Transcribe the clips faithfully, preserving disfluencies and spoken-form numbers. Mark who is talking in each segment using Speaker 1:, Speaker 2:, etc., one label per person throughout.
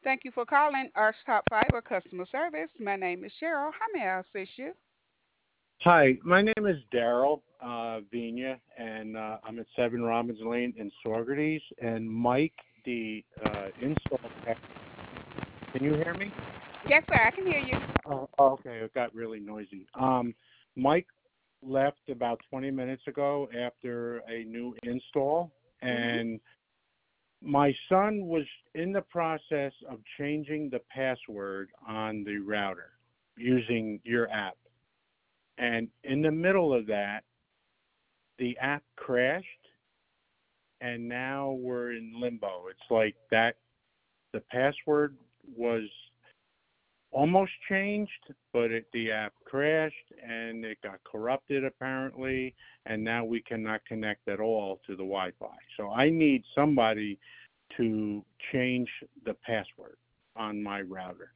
Speaker 1: Thank you for calling Arch Top Fiber Customer Service. My name is Cheryl. How may I assist you?
Speaker 2: Hi, my name is Daryl uh, Vina, and uh, I'm at Seven Robbins Lane in Saugerties. And Mike, the uh, install tech, can you hear me?
Speaker 1: Yes, sir. I can hear you.
Speaker 2: Oh, oh, okay, it got really noisy. Um, Mike left about twenty minutes ago after a new install,
Speaker 1: Mhm.
Speaker 2: and my son was in the process of changing the password on the router using your app. And in the middle of that, the app crashed and now we're in limbo. It's like that the password was almost changed, but it, the app crashed and it got corrupted apparently, and now we cannot connect at all to the Wi-Fi. So I need somebody to change the password on my router.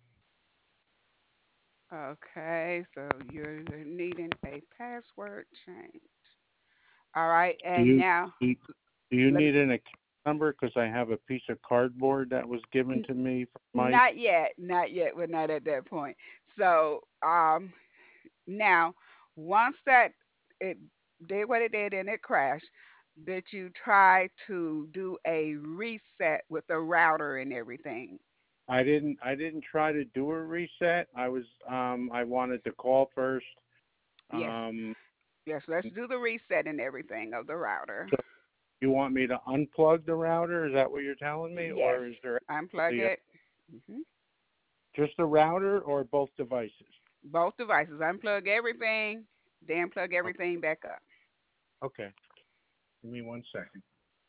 Speaker 1: Okay, so you're needing a password change. All right,
Speaker 2: Do
Speaker 1: and
Speaker 2: you
Speaker 1: now
Speaker 2: do you do you
Speaker 1: let me,
Speaker 2: need an account number? Because I have a piece of cardboard that was given
Speaker 1: n-
Speaker 2: to me from Mike.
Speaker 1: not yet, not yet. We're not at that point. So, um, now once that it did what it did and it crashed, did you try to do a reset with the router and everything?
Speaker 2: I didn't I didn't try to do a reset. I was um I wanted to call first.
Speaker 1: Yes.
Speaker 2: Um
Speaker 1: Yes, let's do the reset and everything of the router.
Speaker 2: so you want me to unplug the router? Is that what you're telling me? Or is
Speaker 1: Yes,
Speaker 2: there
Speaker 1: unplug
Speaker 2: actually a,
Speaker 1: it. hmm
Speaker 2: just the router or both devices?
Speaker 1: Both devices. Unplug everything, then plug
Speaker 2: O-
Speaker 1: everything back up.
Speaker 2: Okay. Give me one second.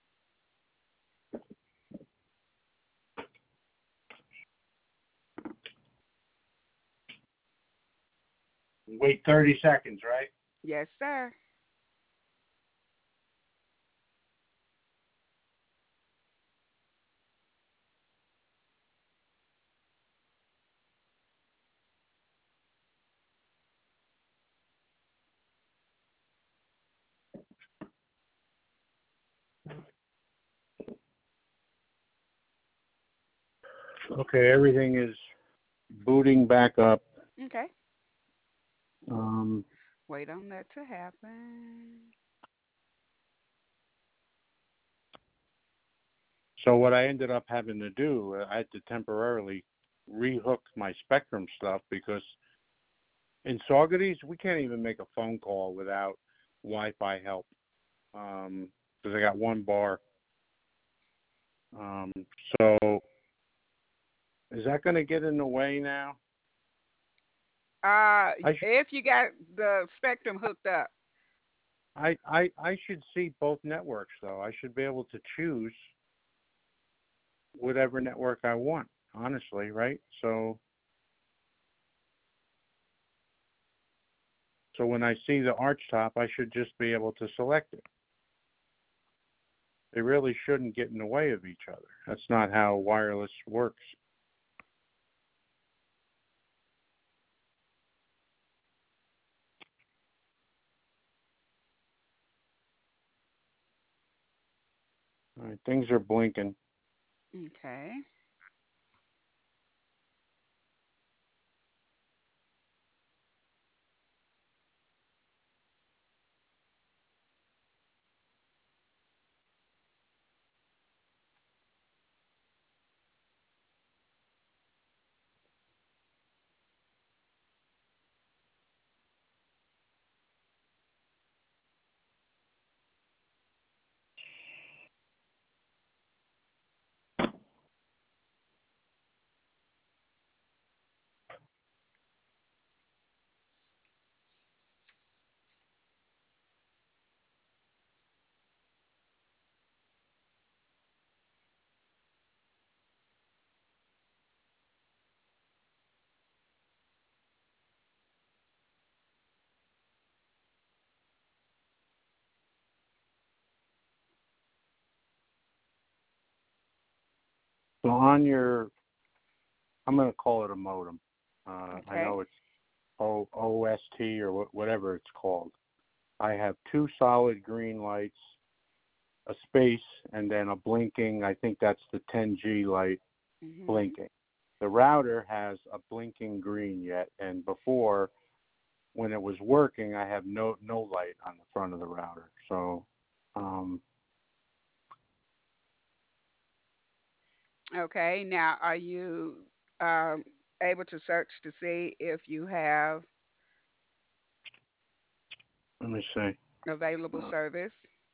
Speaker 2: Wait thirty seconds, right?
Speaker 1: Yes, sir.
Speaker 2: Okay, everything is booting back up.
Speaker 1: Okay.
Speaker 2: Um
Speaker 1: Wait on that to happen.
Speaker 2: so what I ended up having to do, uh, I had to temporarily rehook my Spectrum stuff because in Saugerties, we can't even make a phone call without Wi-Fi help um, because I got one bar. Um, so is that going to get in the way now?
Speaker 1: Uh,
Speaker 2: I, sh-
Speaker 1: if you got the Spectrum hooked up,
Speaker 2: I, I, I should see both networks though. I should be able to choose whatever network I want. Honestly, right? So, so when I see the arch top, I should just be able to select it. They really shouldn't get in the way of each other. That's not how wireless works. All right, things are blinking.
Speaker 1: okay.
Speaker 2: So on your I'm going to call it a modem. Uh, I
Speaker 1: Okay.
Speaker 2: know it's o- O S T or wh- whatever it's called. I have two solid green lights, a space, and then a blinking. I think that's the ten G light
Speaker 1: hmm
Speaker 2: blinking. The router has a blinking green yet, and before, when it was working, I have no no light on the front of the router. So, um,
Speaker 1: Okay. Now, are you um, able to search to see if you have
Speaker 2: let me see.
Speaker 1: available
Speaker 2: Uh,
Speaker 1: service?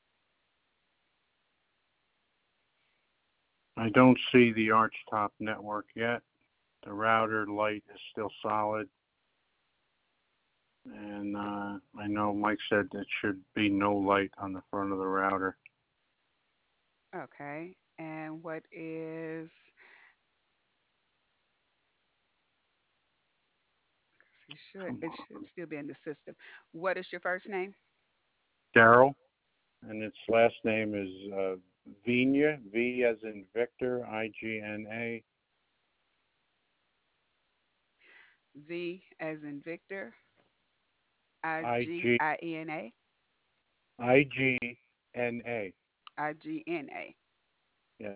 Speaker 2: I don't see the Archtop network yet. The router light is still solid, and uh, I know Mike said it should be no light on the front of the router.
Speaker 1: Okay. And what is, you should,
Speaker 2: Come
Speaker 1: it should
Speaker 2: on,
Speaker 1: still be in the system. What is your first name?
Speaker 2: Daryl, and its last name is uh, Vina, V as in Victor, I G N A,
Speaker 1: V as in Victor, I
Speaker 2: I
Speaker 1: G
Speaker 2: G
Speaker 1: I N A,
Speaker 2: I G N A.
Speaker 1: I G N A.
Speaker 2: Yes.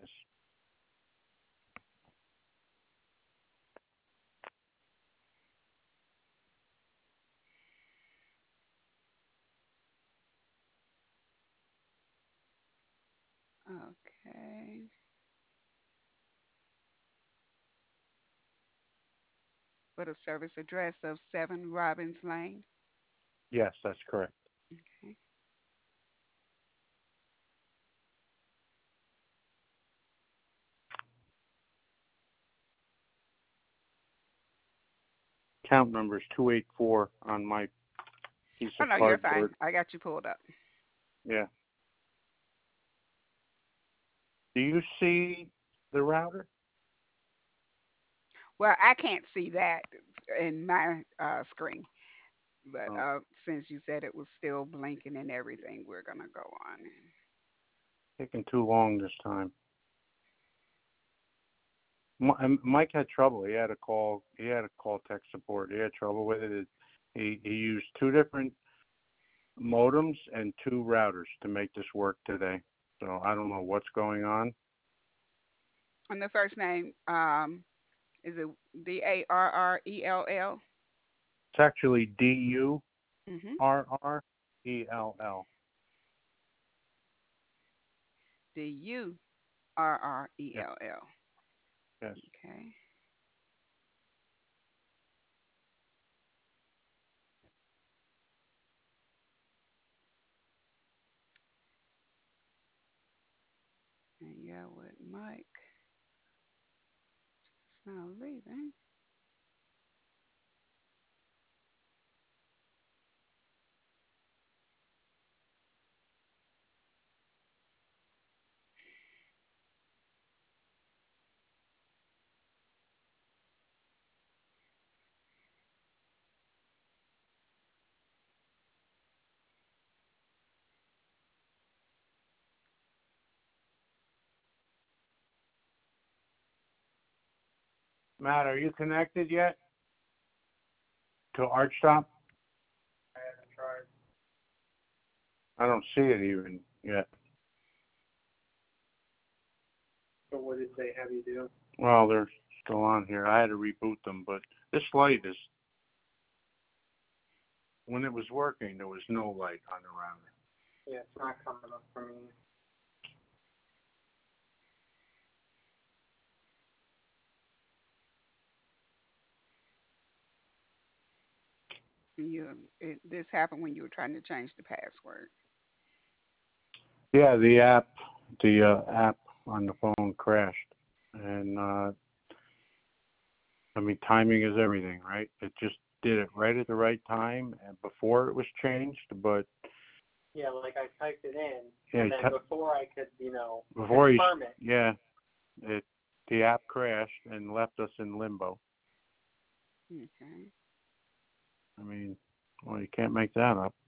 Speaker 1: Okay. With a service address of seven Robbins Lane.
Speaker 2: Yes, that's correct.
Speaker 1: Okay.
Speaker 2: Count number is two eight four on my piece
Speaker 1: Oh
Speaker 2: of
Speaker 1: no, you're fine.
Speaker 2: cardboard.
Speaker 1: I got you pulled up.
Speaker 2: Yeah. Do you see the router?
Speaker 1: Well, I can't see that in my uh, screen, but
Speaker 2: Oh,
Speaker 1: uh, since you said it was still blinking and everything, we're gonna go on.
Speaker 2: taking too long this time. Mi- um, Mike had trouble. He had to call. He had to call tech support. He had trouble with it. It- He he used two different modems and two routers to make this work today. So I don't know what's going on.
Speaker 1: And the first name, um, is it D A R R E L L?
Speaker 2: It's actually D U
Speaker 1: Mm-hmm.
Speaker 2: R R E L L.
Speaker 1: D U R R E
Speaker 2: Yeah.
Speaker 1: L L.
Speaker 2: Yes.
Speaker 1: Okay. And yeah, with Mike, it's not leaving.
Speaker 2: Matt, are you connected yet to Archtop? I don't see it even yet. So what did they have you do? Well, they're still on here. I had to reboot them, but this light is, when it was working, there was no light on the router. Yeah, it's not coming up for me.
Speaker 1: You, it, this happened when you were trying to change the password.
Speaker 2: Yeah, the app, the uh, app on the phone crashed, and uh, I mean, timing is everything, right? It just did it right at the right time and before it was changed, but
Speaker 3: Yeah, like I typed it in,
Speaker 2: yeah,
Speaker 3: and then
Speaker 2: t-
Speaker 3: before I could, you know,
Speaker 2: before he,
Speaker 3: confirm it.
Speaker 2: yeah, it the app crashed and left us in limbo.
Speaker 1: Okay.
Speaker 2: I mean, well, you can't make that up.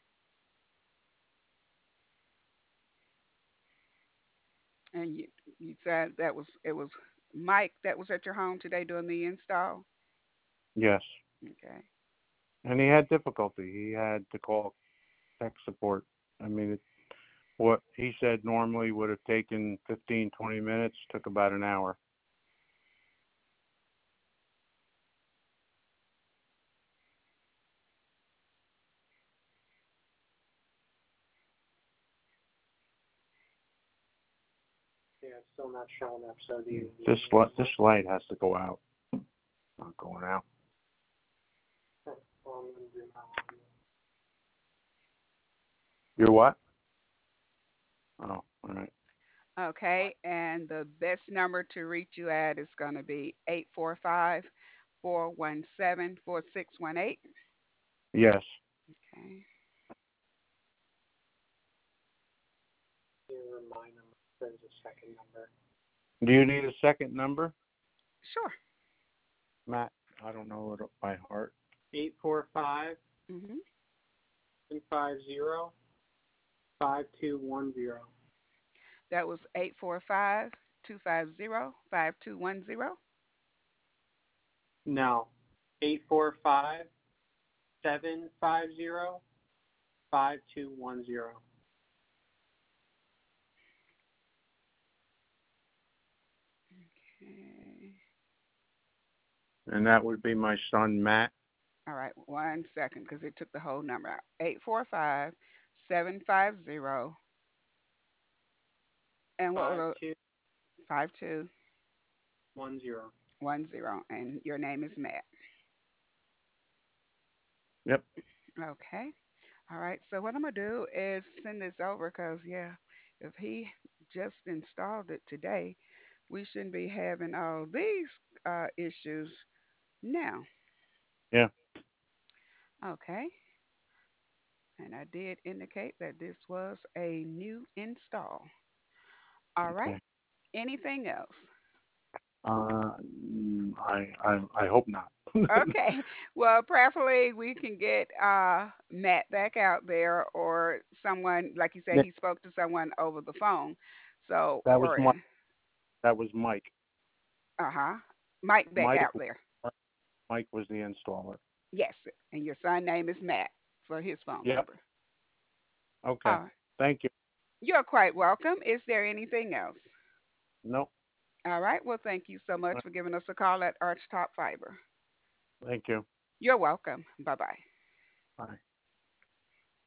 Speaker 1: And you, you said that was it was Mike that was at your home today doing the install.
Speaker 2: Yes,
Speaker 1: Okay.
Speaker 2: and he had difficulty. He had to call tech support. I mean, it, what he said normally would have taken fifteen, twenty minutes took about an hour.
Speaker 3: Yeah, it's still not showing up. So do you?
Speaker 2: This light, this light has to go out. Not going out.
Speaker 3: Well, I'm gonna do my one.
Speaker 2: You're what? Oh, all right.
Speaker 1: Okay, and the best number to reach you at is going to be eight four five, four one seven, four six one eight.
Speaker 2: Yes.
Speaker 1: Okay,
Speaker 3: Here, my number. There's a second number.
Speaker 2: Do you need a second number,
Speaker 1: sure.
Speaker 2: Matt? I don't know it by heart.
Speaker 3: Eight four five
Speaker 1: hmm
Speaker 3: seven five zero five two one zero.
Speaker 1: That was eight four five, two five zero, five two one zero.
Speaker 3: No. Eight four five seven five zero five two one zero.
Speaker 1: Okay.
Speaker 2: And that would be my son, Matt.
Speaker 1: All right, one second because it took the whole number out. eight four five, seven five zero, and what
Speaker 3: Five
Speaker 1: was
Speaker 3: two
Speaker 1: the five two
Speaker 3: one zero.
Speaker 1: one zero, and your name is Matt.
Speaker 2: Yep.
Speaker 1: Okay. All right. So what I'm gonna do is send this over because yeah, if he just installed it today, we shouldn't be having all these uh, issues now.
Speaker 2: Yeah.
Speaker 1: Okay. And I did indicate that this was a new install. All right.
Speaker 2: Okay.
Speaker 1: Anything else?
Speaker 2: Uh, mm, I I I hope not.
Speaker 1: Okay. Well, preferably we can get uh, Matt back out there or someone, like you said,
Speaker 2: Nick,
Speaker 1: he spoke to someone over the phone. So,
Speaker 2: that was
Speaker 1: or,
Speaker 2: Mike. That was Mike.
Speaker 1: uh huh, Mike back
Speaker 2: Mike.
Speaker 1: out there.
Speaker 2: Mike was the installer.
Speaker 1: Yes. And your son name is Matt for his phone
Speaker 2: Yep.
Speaker 1: number.
Speaker 2: Okay.
Speaker 1: Uh,
Speaker 2: Thank you.
Speaker 1: you're quite welcome. Is there anything else?
Speaker 2: No.
Speaker 1: All right. Well, thank you so much for giving us a call at Archtop Fiber.
Speaker 2: Thank you.
Speaker 1: You're welcome. Bye bye.
Speaker 2: Bye.